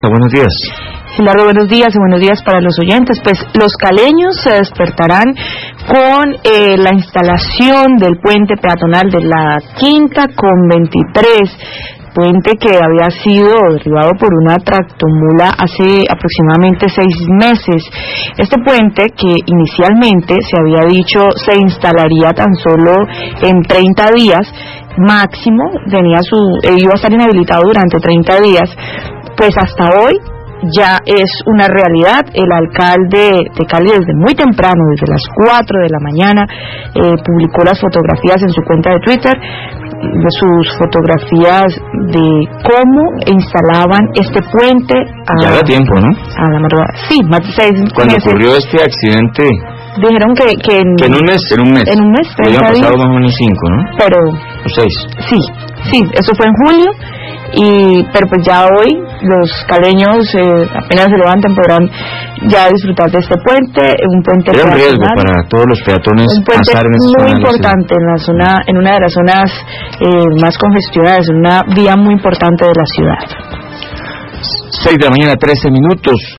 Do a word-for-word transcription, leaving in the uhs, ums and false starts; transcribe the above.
Buenos días. Gilardo, buenos días y buenos días para los oyentes. Pues los caleños se despertarán con eh, la instalación del puente peatonal de la Quinta con veintitrés, puente que había sido derribado por una tractomula hace aproximadamente seis meses. Este puente, que inicialmente se había dicho se instalaría tan solo en treinta días máximo, tenía su eh, iba a estar inhabilitado durante treinta días, pues hasta hoy ya es una realidad. El alcalde de Cali desde muy temprano, desde las cuatro de la mañana, eh, publicó las fotografías en su cuenta de Twitter, de sus fotografías de cómo instalaban este puente a, ya da tiempo, ¿no? A la madrugada. Sí, más de seis Cuando meses. ocurrió este accidente, dijeron que, que, en, que en un mes, en un mes, en un mes, habían pasado más o menos cinco, ¿no? Pero, o seis. Sí, sí, eso fue en julio. Y pero pues ya hoy los caleños eh, apenas se levanten podrán ya disfrutar de este puente, un puente era un riesgo para todos los peatones, un puente pasar en esa muy zona importante en la zona, en una de las zonas eh, más congestionadas, en una vía muy importante de la ciudad. seis de la mañana, trece minutos.